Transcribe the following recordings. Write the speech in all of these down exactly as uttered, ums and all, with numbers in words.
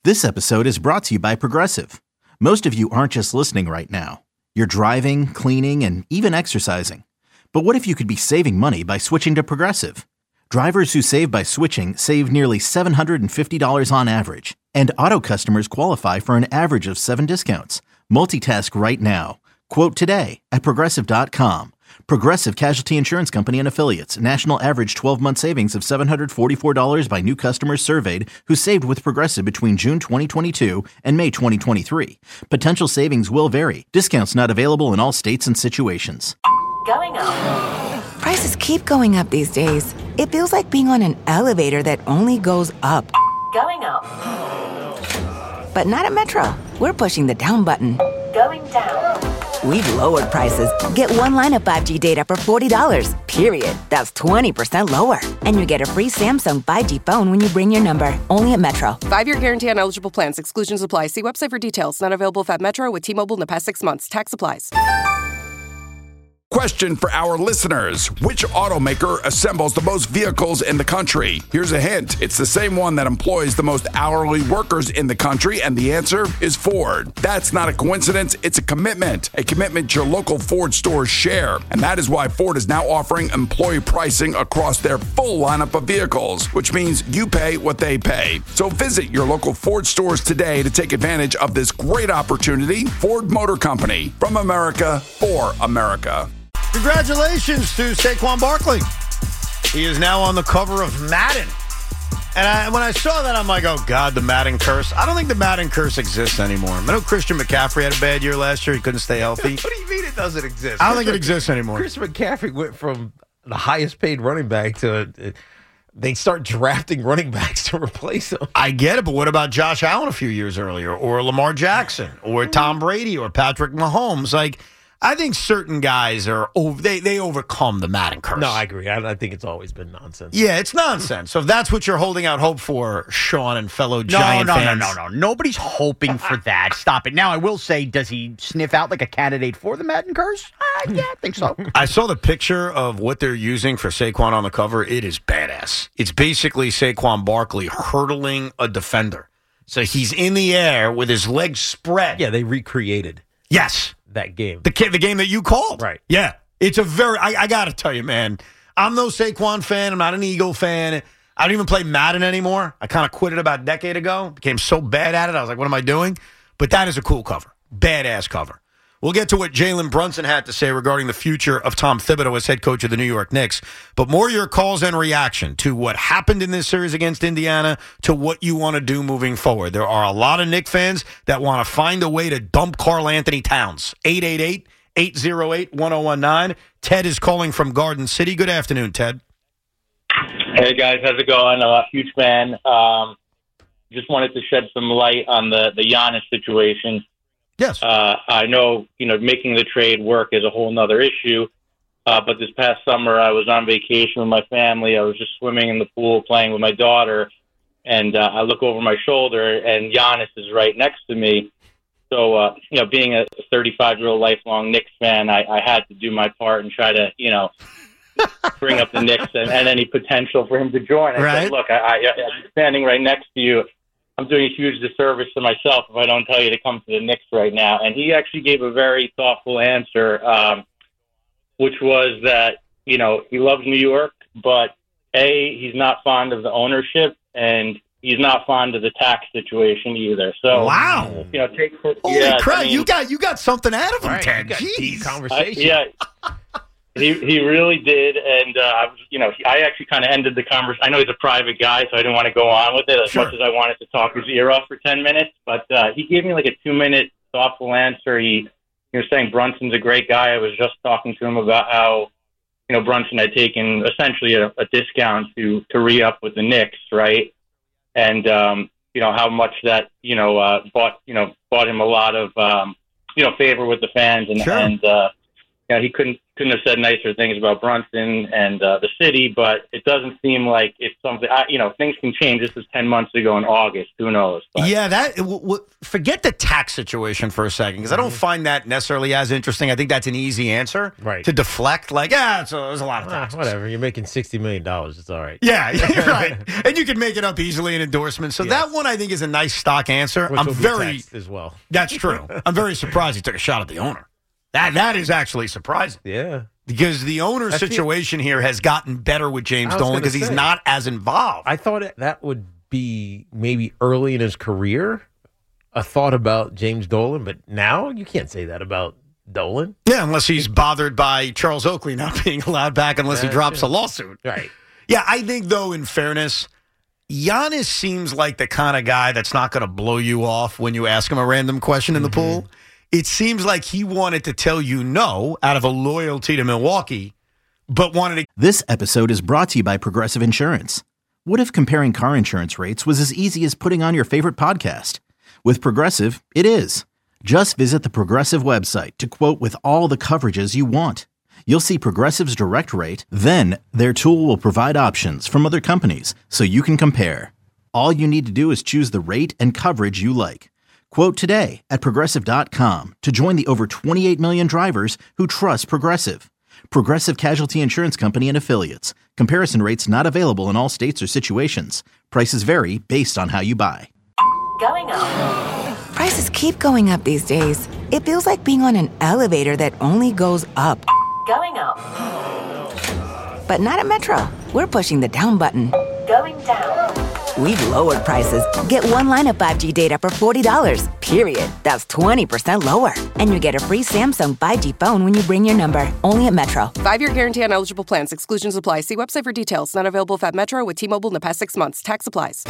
This episode is brought to you by Progressive. Most of you aren't just listening right now. You're driving, cleaning, and even exercising. But what if you could be saving money by switching to Progressive? Drivers who save by switching save nearly seven hundred fifty dollars on average. And auto customers qualify for an average of seven discounts. Multitask right now. Quote today at Progressive dot com. Progressive Casualty Insurance Company and Affiliates. National average twelve-month savings of seven hundred forty-four dollars by new customers surveyed who saved with Progressive between June twenty twenty-two and May twenty twenty-three. Potential savings will vary. Discounts not available in all states and situations. Going up. Prices keep going up these days. It feels like being on an elevator that only goes up. Going up. But not at Metro. We're pushing the down button. Going down. We've lowered prices. Get one line of five G data for forty dollars, period. That's twenty percent lower. And you get a free Samsung five G phone when you bring your number. Only at Metro. Five-year guarantee on eligible plans. Exclusions apply. See website for details. Not available at Metro with T-Mobile in the past six months. Tax applies. Question for our listeners. Which automaker assembles the most vehicles in the country? Here's a hint. It's the same one that employs the most hourly workers in the country, and the answer is Ford. That's not a coincidence. It's a commitment. A commitment your local Ford stores share. And that is why Ford is now offering employee pricing across their full lineup of vehicles, which means you pay what they pay. So visit your local Ford stores today to take advantage of this great opportunity. Ford Motor Company. From America, for America. Congratulations to Saquon Barkley. He is now on the cover of Madden. And I, when I saw that, I'm like, oh, God, the Madden curse. I don't think the Madden curse exists anymore. I know Christian McCaffrey had a bad year last year. He couldn't stay healthy. What do you mean it doesn't exist? I don't think it exists anymore. Chris McCaffrey went from the highest paid running back to uh, they start drafting running backs to replace him. I get it, but what about Josh Allen a few years earlier, or Lamar Jackson, or Tom Brady, or Patrick Mahomes? Like, I think certain guys are over, they they overcome the Madden curse. No, I agree. I, I think it's always been nonsense. Yeah, it's nonsense. So if that's what you're holding out hope for, Sean and fellow no, Giant no, fans. No, no, no, no. Nobody's hoping for that. Stop it. Now, I will say, does he sniff out like a candidate for the Madden curse? Uh, yeah, I think so. I saw the picture of what they're using for Saquon on the cover. It is badass. It's basically Saquon Barkley hurdling a defender. So he's in the air with his legs spread. Yeah, they recreated. Yes. That game. The the game that you called. Right. Yeah. It's a very, I, I got to tell you, man, I'm no Saquon fan. I'm not an Eagle fan. I don't even play Madden anymore. I kind of quit it about a decade ago. Became so bad at it. I was like, what am I doing? But that is a cool cover. Badass cover. We'll get to what Jalen Brunson had to say regarding the future of Tom Thibodeau as head coach of the New York Knicks. But more your calls and reaction to what happened in this series against Indiana, to what you want to do moving forward. There are a lot of Knicks fans that want to find a way to dump Karl Anthony Towns. eight eight eight, eight oh eight, one oh one nine. Ted is calling from Garden City. Good afternoon, Ted. Hey, guys. How's it going? I'm a huge fan. Um, just wanted to shed some light on the, the Giannis situation. Yes. Uh, I know, you know, making the trade work is a whole nother issue. Uh, but this past summer, I was on vacation with my family. I was just swimming in the pool, playing with my daughter. And uh, I look over my shoulder, and Giannis is right next to me. So, uh, you know, being a thirty-five-year-old lifelong Knicks fan, I, I had to do my part and try to, you know, bring up the Knicks and, and any potential for him to join. I right. said, look, I, I, I'm standing right next to you. I'm doing a huge disservice to myself if I don't tell you to come to the Knicks right now. And he actually gave a very thoughtful answer, um, which was that, you know, he loves New York, but A, he's not fond of the ownership, and he's not fond of the tax situation either. So, wow. You know, take for, Holy yeah, crap, I mean, you got you got something out of him, Right, Ted. you got Jeez. deep I, conversation. yeah. He he really did, and uh, I was, you know, he, I actually kind of ended the conversation. I know he's a private guy, so I didn't want to go on with it as Sure. much as I wanted to talk his ear off for ten minutes. But uh, he gave me like a two-minute thoughtful answer. He, he was saying Brunson's a great guy. I was just talking to him about how, you know, Brunson had taken essentially a, a discount to to re-up with the Knicks, right? And um, you know how much that you know uh, bought you know bought him a lot of um, you know favor with the fans, and Sure. and uh, you know, he couldn't couldn't have said nicer things about Brunson and uh, the city, but it doesn't seem like it's something, I, you know, things can change. This was ten months ago in August. Who knows? But. Yeah, that w- w- forget the tax situation for a second, because I don't find that necessarily as interesting. I think that's an easy answer Right. to deflect, like, yeah, it's a, there's a lot of Ah, taxes. whatever. You're making sixty million dollars. It's all right. Yeah, you're right. And you can make it up easily in endorsements. So Yes. that one, I think, is a nice stock answer. Which I'm will be very, taxed as well. that's true. I'm very surprised he took a shot at the owner. That That is actually surprising. Yeah. Because the owner's I feel- situation here has gotten better with James I was Dolan gonna because he's say. not as involved. I thought it, that would be maybe early in his career, a thought about James Dolan, but now you can't say that about Dolan. yeah, unless he's bothered by Charles Oakley not being allowed back unless he Uh, drops yeah. a lawsuit. Right. Yeah, I think, though, in fairness, Giannis seems like the kind of guy that's not going to blow you off when you ask him a random question in the pool. It seems like he wanted to tell you no out of a loyalty to Milwaukee, but wanted to. This episode is brought to you by Progressive Insurance. What if comparing car insurance rates was as easy as putting on your favorite podcast? With Progressive, it is. Just visit the Progressive website to quote with all the coverages you want. You'll see Progressive's direct rate, then their tool will provide options from other companies so you can compare. All you need to do is choose the rate and coverage you like. Quote today at Progressive dot com to join the over twenty-eight million drivers who trust Progressive. Progressive Casualty Insurance Company and Affiliates. Comparison rates not available in all states or situations. Prices vary based on how you buy. Going up. Prices keep going up these days. It feels like being on an elevator that only goes up. Going up. But not at Metro. We're pushing the down button. Going down. We've lowered prices. Get one line of five G data for forty dollars, period. That's twenty percent lower. And you get a free Samsung five G phone when you bring your number. Only at Metro. Five-year guarantee on eligible plans. Exclusions apply. See website for details. Not available if at Metro with T-Mobile in the past six months. Tax applies.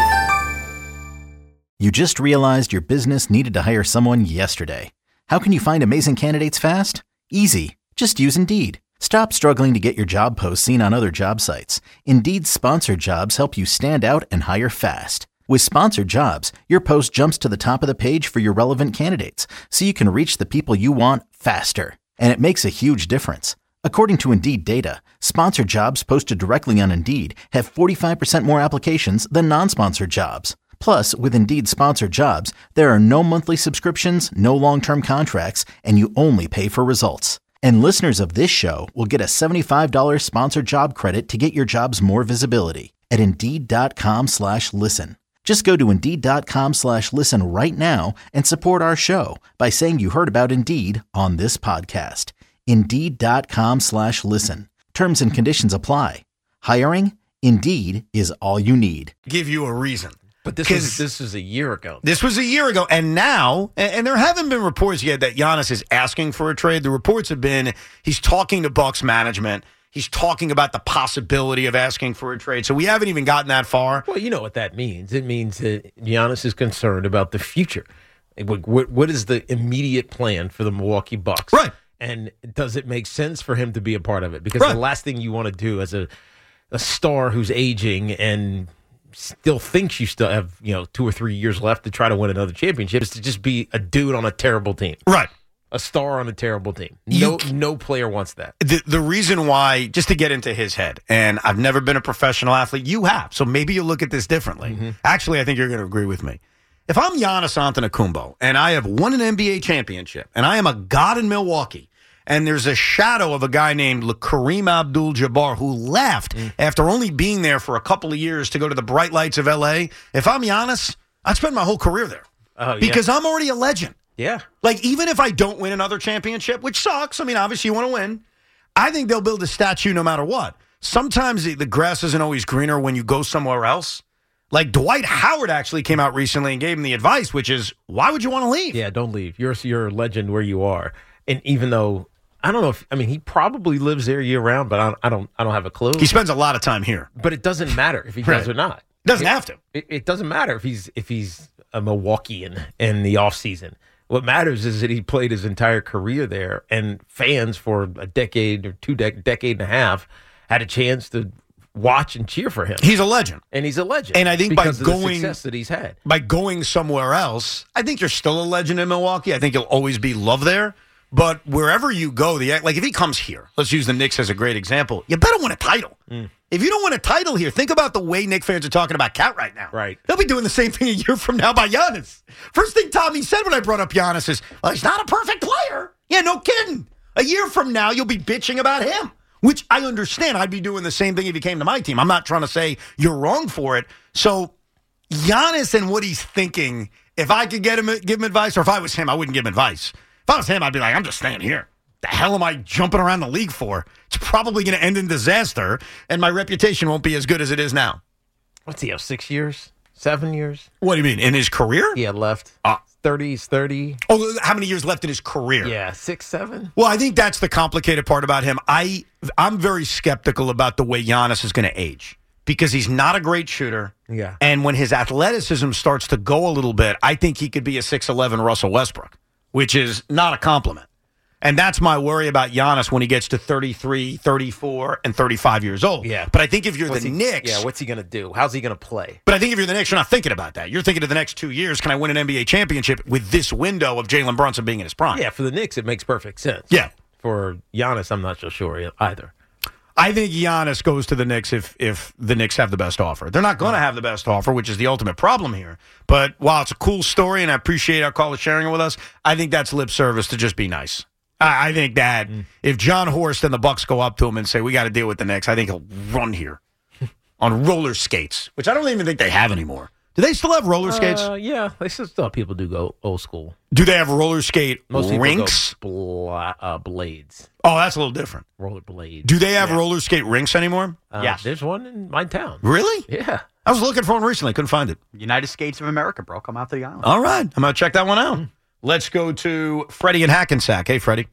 You just realized your business needed to hire someone yesterday. How can you find amazing candidates fast? Easy. Just use Indeed. Stop struggling to get your job posts seen on other job sites. Indeed's sponsored jobs help you stand out and hire fast. With sponsored jobs, your post jumps to the top of the page for your relevant candidates, so you can reach the people you want faster. And it makes a huge difference. According to Indeed data, sponsored jobs posted directly on Indeed have forty-five percent more applications than non-sponsored jobs. Plus, with Indeed sponsored jobs, there are no monthly subscriptions, no long-term contracts, and you only pay for results. And listeners of this show will get a seventy-five dollars sponsored job credit to get your jobs more visibility at Indeed.com slash listen. Just go to Indeed.com slash listen right now and support our show by saying you heard about Indeed on this podcast. Indeed.com slash listen. Terms and conditions apply. Hiring? Indeed is all you need. Give you a reason. But this 'Cause was this was a year ago. This was a year ago, and now, and, and there haven't been reports yet that Giannis is asking for a trade. The reports have been he's talking to Bucks management. He's talking about the possibility of asking for a trade. So we haven't even gotten that far. Well, you know what that means. It means that Giannis is concerned about the future. What, what, what is the immediate plan for the Milwaukee Bucks? Right. And does it make sense for him to be a part of it? Because Right. the last thing you want to do as a a star who's aging and still thinks you still have, you know, two or three years left to try to win another championship is to just be a dude on a terrible team. Right. A star on a terrible team. You No c- no player wants that. The, the reason why, just to get into his head, and I've never been a professional athlete. You have. So maybe you look at this differently. Actually, I think you're going to agree with me. If I'm Giannis Antetokounmpo and I have won an N B A championship and I am a god in Milwaukee, and there's a shadow of a guy named Kareem Abdul-Jabbar who left Mm. after only being there for a couple of years to go to the bright lights of L A. If I'm Giannis, I'd spend my whole career there Oh, yeah. because I'm already a legend. Yeah. Like, even if I don't win another championship, which sucks, I mean, obviously you want to win, I think they'll build a statue no matter what. Sometimes the, the grass isn't always greener when you go somewhere else. Like, Dwight Howard actually came out recently and gave him the advice, which is, why would you want to leave? Yeah, don't leave. You're you're a legend where you are. And even though I don't know if I mean he probably lives there year round, but I don't I don't, I don't have a clue. He spends a lot of time here. But it doesn't matter if he Right. does or not. Doesn't it, have to. It, it doesn't matter if he's if he's a Milwaukeean in the offseason. What matters is that he played his entire career there, and fans for a decade or two de- decade and a half had a chance to watch and cheer for him. He's a legend. And he's a legend. And I think by because of going- the success that he's had. By going somewhere else, I think you're still a legend in Milwaukee. I think you'll always be loved there. But wherever you go, the like if he comes here, let's use the Knicks as a great example. You better win a title. Mm. If you don't win a title here, think about the way Knicks fans are talking about Cat right now. Right. They'll be doing the same thing a year from now by Giannis. First thing Tommy said when I brought up Giannis is, well, he's not a perfect player. Yeah, no kidding. A year from now, you'll be bitching about him, which I understand. I'd be doing the same thing if he came to my team. I'm not trying to say you're wrong for it. So Giannis and what he's thinking, if I could get him, give him advice, or if I was him, I wouldn't give him advice. If I was him, I'd be like, I'm just staying here. The hell am I jumping around the league for? It's probably going to end in disaster, and my reputation won't be as good as it is now. What's he have, six years? Seven years? What do you mean, in his career? Yeah, left. Uh, thirties, thirty. Oh, how many years left in his career? Yeah, six, seven. Well, I think that's the complicated part about him. I, I'm very skeptical about the way Giannis is going to age because he's not a great shooter. Yeah. And when his athleticism starts to go a little bit, I think he could be a six eleven Russell Westbrook, which is not a compliment. And that's my worry about Giannis when he gets to thirty-three, thirty-four, and thirty-five years old. Yeah. But I think if you're what's the he, Knicks... Yeah, what's he going to do? How's he going to play? But I think if you're the Knicks, you're not thinking about that. You're thinking of the next two years, can I win an N B A championship with this window of Jalen Brunson being in his prime? Yeah, for the Knicks, it makes perfect sense. Yeah. For Giannis, I'm not so sure either. I think Giannis goes to the Knicks if if the Knicks have the best offer. They're not going to have the best offer, which is the ultimate problem here. But while it's a cool story, and I appreciate our caller sharing it with us, I think that's lip service to just be nice. I, I think that mm. if John Horst and the Bucks go up to him and say, we got to deal with the Knicks, I think he'll run here on roller skates, which I don't even think they have anymore. Do they still have roller skates? Uh, yeah, they still have people do go old school. Do they have roller skate Most rinks? Bla- uh, blades. Oh, that's a little different. Roller blades. Do they have yeah. roller skate rinks anymore? Uh, yes. There's one in my town. Really? Yeah. I was looking for one recently. Couldn't find it. United States of America, bro. Come out to the island. All right. I'm going to check that one out. Let's go to Freddie in Hackensack. Hey, Freddie.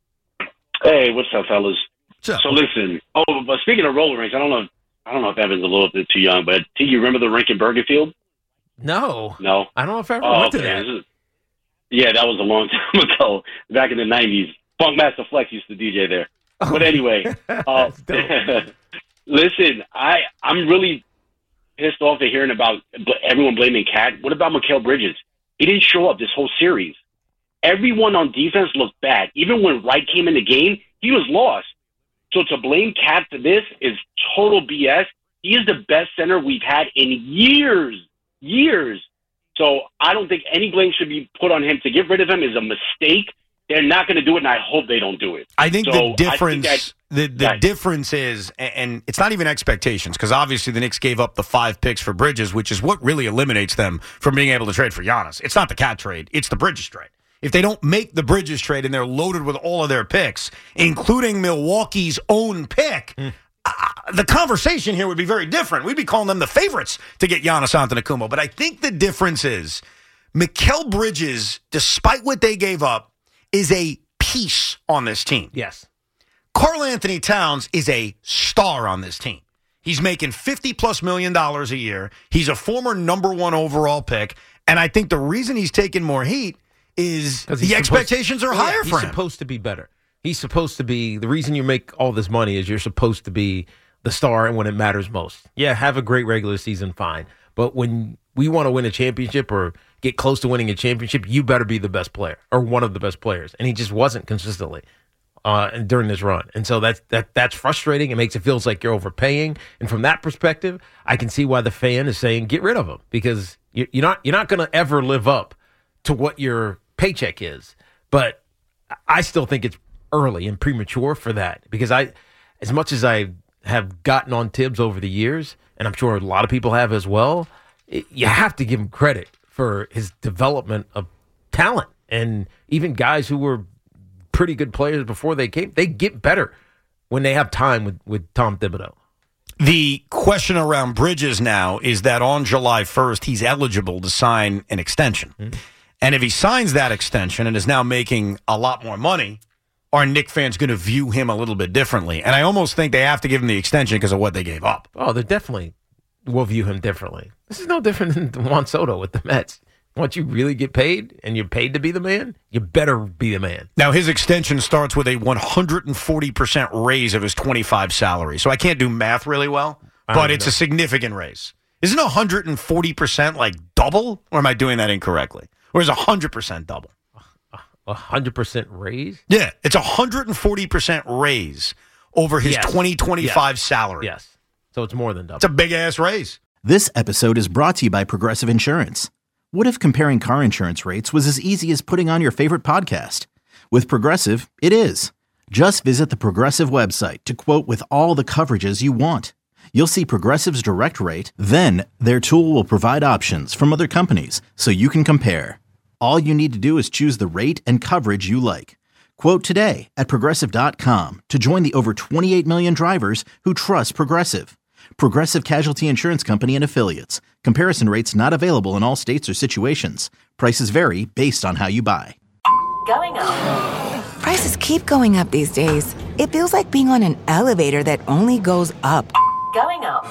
Hey, what's up, fellas? What's up? So listen. Oh, but speaking of roller rinks, I don't know. I don't know if Evan's a little bit too young, but do you remember the rink in Bergenfield? No. No. I don't know if I ever oh, went to okay. that. Is, yeah, that was a long time ago, back in the nineties. Funkmaster Flex used to D J there. Oh. But anyway, uh, listen, I I'm really pissed off at hearing about everyone blaming Cat. What about Mikal Bridges? He didn't show up this whole series. Everyone on defense looked bad. Even when Wright came in the game, he was lost. So to blame Cat for this is total B S. He is the best center we've had in years, years. So I don't think any blame should be put on him. To get rid of him is a mistake. They're not going to do it, and I hope they don't do it. I think so the difference, I think the, the that, difference is, and it's not even expectations, because obviously the Knicks gave up the five picks for Bridges, which is what really eliminates them from being able to trade for Giannis. It's not the Cat trade; it's the Bridges trade. If they don't make the Bridges trade and they're loaded with all of their picks, including Milwaukee's own pick, mm. uh, the conversation here would be very different. We'd be calling them the favorites to get Giannis Antetokounmpo. But I think the difference is Mikal Bridges, despite what they gave up, is a piece on this team. Yes. Karl Anthony Towns is a star on this team. He's making fifty plus million dollars a year. He's a former number one overall pick. And I think the reason he's taking more heat is the expectations supposed, are higher yeah, for he's him. He's supposed to be better. He's supposed to be, the reason you make all this money is you're supposed to be the star and when it matters most. Yeah, have a great regular season, fine. But when we want to win a championship or get close to winning a championship, you better be the best player or one of the best players. And he just wasn't consistently uh, during this run. And so that's, that, that's frustrating. It makes it feels like you're overpaying. And from that perspective, I can see why the fan is saying, get rid of him, because you're not, you're not going to ever live up to what your paycheck is. But I still think it's early and premature for that, because I, as much as I have gotten on Tibbs over the years, and I'm sure a lot of people have as well, it, you have to give him credit for his development of talent. And even guys who were pretty good players before they came, they get better when they have time with, with Tom Thibodeau. The question around Bridges now is that on July first, he's eligible to sign an extension. Mm-hmm. And if he signs that extension and is now making a lot more money, are Knick fans going to view him a little bit differently? And I almost think they have to give him the extension because of what they gave up. Oh, they definitely will view him differently. This is no different than Juan Soto with the Mets. Once you really get paid and you're paid to be the man, you better be the man. Now, his extension starts with a one hundred forty percent raise of his twenty-five salary. So I can't do math really well, but it's know. a significant raise. Isn't one hundred forty percent like double? Or am I doing that incorrectly? Or is one hundred percent double? A hundred percent raise? Yeah, it's a one hundred forty percent raise over his Yes. twenty twenty-five Yes. salary. Yes. So it's more than double. It's a big-ass raise. This episode is brought to you by Progressive Insurance. What if comparing car insurance rates was as easy as putting on your favorite podcast? With Progressive, it is. Just visit the Progressive website to quote with all the coverages you want. You'll see Progressive's direct rate, then their tool will provide options from other companies so you can compare. All you need to do is choose the rate and coverage you like. Quote today at Progressive dot com to join the over twenty-eight million drivers who trust Progressive. Progressive Casualty Insurance Company and Affiliates. Comparison rates not available in all states or situations. Prices vary based on how you buy. Going up. Prices keep going up these days. It feels like being on an elevator that only goes up. Going up.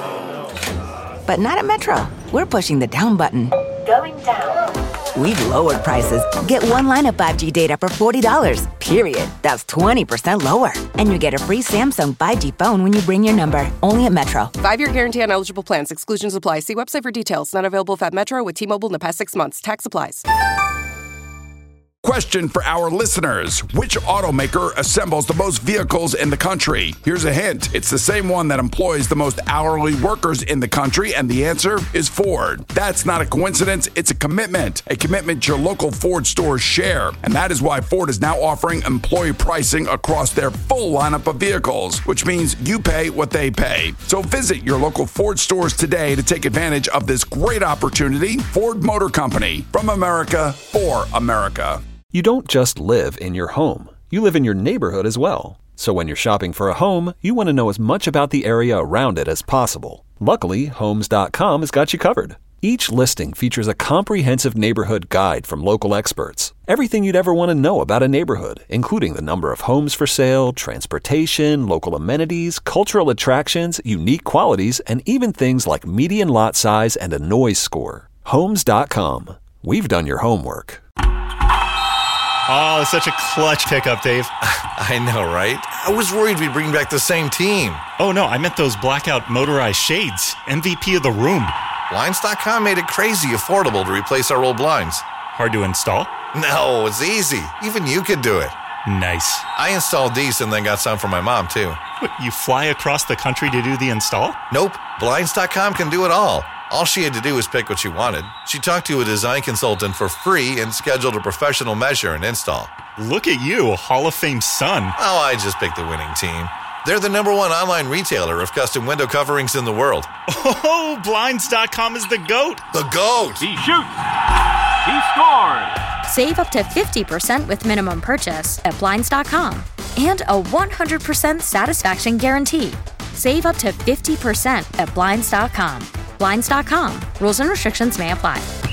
But not at Metro. We're pushing the down button. Going down. We've lowered prices. Get one line of five G data for forty dollars, period. That's twenty percent lower. And you get a free Samsung five G phone when you bring your number. Only at Metro. Five-year guarantee on eligible plans. Exclusions apply. See website for details. Not available if at Metro with T-Mobile in the past six months. Tax applies. Question for our listeners. Which automaker assembles the most vehicles in the country? Here's a hint. It's the same one that employs the most hourly workers in the country, and the answer is Ford. That's not a coincidence. It's a commitment. A commitment your local Ford stores share. And that is why Ford is now offering employee pricing across their full lineup of vehicles, which means you pay what they pay. So visit your local Ford stores today to take advantage of this great opportunity. Ford Motor Company. From America, for America. You don't just live in your home. You live in your neighborhood as well. So when you're shopping for a home, you want to know as much about the area around it as possible. Luckily, Homes dot com has got you covered. Each listing features a comprehensive neighborhood guide from local experts. Everything you'd ever want to know about a neighborhood, including the number of homes for sale, transportation, local amenities, cultural attractions, unique qualities, and even things like median lot size and a noise score. Homes dot com. We've done your homework. Oh, it's such a clutch pickup, Dave. I know, right? I was worried we'd bring back the same team. Oh, no, I meant those blackout motorized shades. M V P of the room. Blinds dot com made it crazy affordable to replace our old blinds. Hard to install? No, it's easy. Even you could do it. Nice. I installed these and then got some for my mom, too. What, you fly across the country to do the install? Nope. Blinds dot com can do it all. All she had to do was pick what she wanted. She talked to a design consultant for free and scheduled a professional measure and install. Look at you, Hall of Fame son. Oh, I just picked the winning team. They're the number one online retailer of custom window coverings in the world. Oh, Blinds dot com is the GOAT. The GOAT! He shoots. He scores. Save up to fifty percent with minimum purchase at Blinds dot com. And a one hundred percent satisfaction guarantee. Save up to fifty percent at Blinds dot com. Blinds dot com. Rules and restrictions may apply.